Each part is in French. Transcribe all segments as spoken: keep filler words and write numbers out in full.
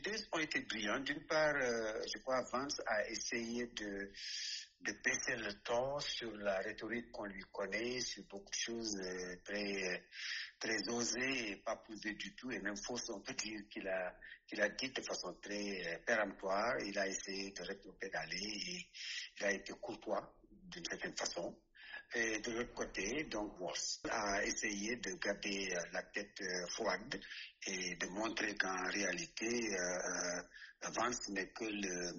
deux ont été brillants. D'une part, euh, je crois Vance a essayé de, de baisser le ton sur la rhétorique qu'on lui connaît, sur beaucoup de choses euh, très, très osées et pas posées du tout, et même fausses, on peut dire qu'il a, qu'il a dit de façon très euh, péremptoire. Il a essayé de rétropédaler et il a été courtois d'une certaine façon. Et de l'autre côté, donc Walz a essayé de garder euh, la tête euh, froide et de montrer qu'en réalité, euh, Vance n'est que le,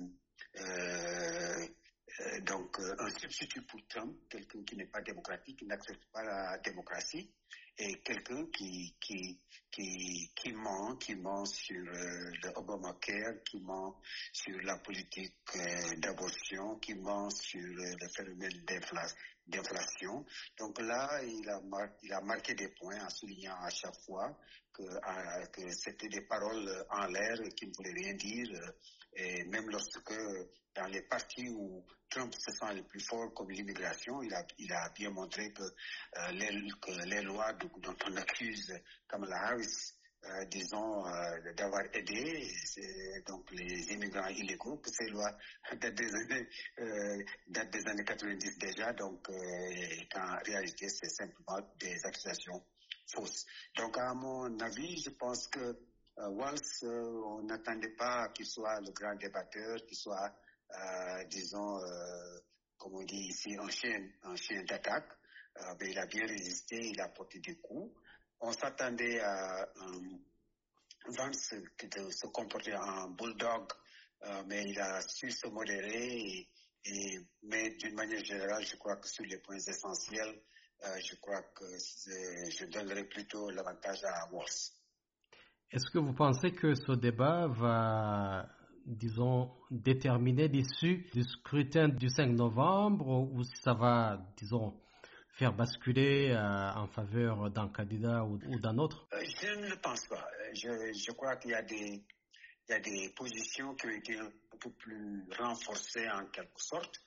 euh, euh, donc euh, un substitut pour Trump, quelqu'un qui n'est pas démocratique, qui n'accepte pas la démocratie, et quelqu'un qui qui qui qui ment, qui ment sur euh, le Obamacare, qui ment sur la politique euh, d'abortion, qui ment sur euh, le phénomène d'inflation. d'inflation. Donc là, il a, mar- il a marqué des points en soulignant à chaque fois que, euh, que c'était des paroles en l'air qui ne voulaient rien dire. euh, Et même lorsque, dans les parties où Trump se sent le plus fort, comme l'immigration, il a, il a bien montré que, euh, les, que les lois de- dont on accuse Kamala Harris, Euh, disons, euh, d'avoir aidé c'est, donc les immigrants illégaux, que ces lois datent des années, euh, datent des années quatre-vingt-dix déjà, donc euh, et qu'en réalité c'est simplement des accusations fausses. Donc à mon avis, je pense que euh, Walz, euh, on n'attendait pas qu'il soit le grand débatteur, qu'il soit, euh, disons, euh, comme on dit ici, un chien, un chien d'attaque. Euh, mais il a bien résisté, il a porté des coups. On s'attendait à um, Vance de se comporter en bulldog, euh, mais il a su se modérer. Et, et, mais d'une manière générale, je crois que sur les points essentiels, euh, je crois que je donnerais plutôt l'avantage à Walz. Est-ce que vous pensez que ce débat va, disons, déterminer l'issue du scrutin du cinq novembre ou si ça va, disons, faire basculer euh, en faveur d'un candidat ou, ou d'un autre? euh, Je ne le pense pas. Je, je crois qu'il y a des, il y a des positions qui ont été un peu plus renforcées en quelque sorte.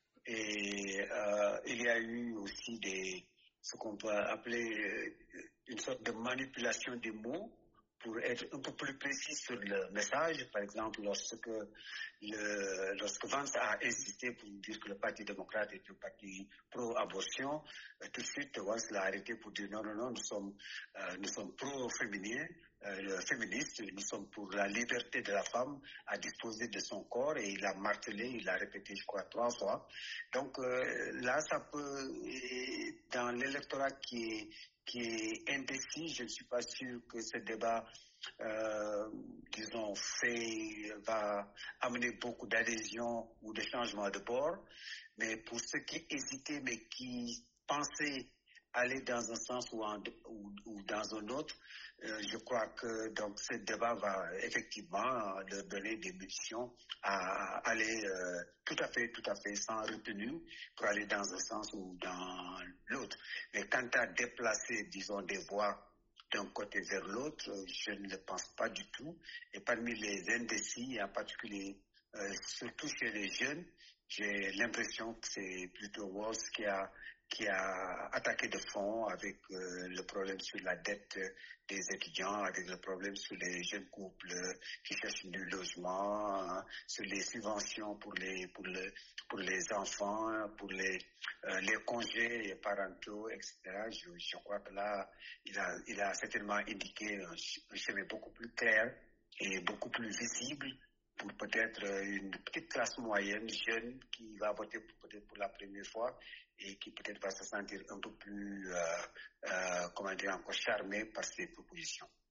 Et euh, il y a eu aussi des, ce qu'on peut appeler euh, une sorte de manipulation des mots pour être un peu plus précis sur le message. Par exemple, lorsque, le, lorsque Vance a insisté pour dire que le Parti démocrate est un parti pro-abortion, euh, tout de suite, Vance l'a arrêté pour dire non, non, non, nous sommes, euh, nous sommes pro-féminins, euh, féministes, nous sommes pour la liberté de la femme à disposer de son corps, et il a martelé, il a répété, je crois, trois fois. Donc euh, là, ça peut, dans l'électorat qui est qui est indécis, je ne suis pas sûr que ce débat, euh, disons, fait, va amener beaucoup d'adhésion ou de changement de bord. Mais pour ceux qui hésitaient, mais qui pensaient aller dans un sens ou, en, ou, ou dans un autre, euh, je crois que donc ce débat va effectivement leur donner des munitions à aller euh, tout à fait, tout à fait sans retenue pour aller dans un sens ou dans l'autre. Mais quant à déplacer, disons, des voix d'un côté vers l'autre, je ne le pense pas du tout. Et parmi les indécis, en particulier, euh, surtout chez les jeunes, j'ai l'impression que c'est plutôt Walz qui a qui a attaqué de fond avec euh, le problème sur la dette des étudiants, avec le problème sur les jeunes couples qui cherchent du logement, hein, sur les subventions pour les pour le pour les enfants, pour les euh, les congés parentaux, et cetera. Je, je crois que là, il a il a certainement indiqué un, un chemin beaucoup plus clair et beaucoup plus visible pour peut-être une petite classe moyenne, jeune, qui va voter pour, peut-être pour la première fois et qui peut-être va se sentir un peu plus, euh, euh, comment dire, encore charmé par ces propositions.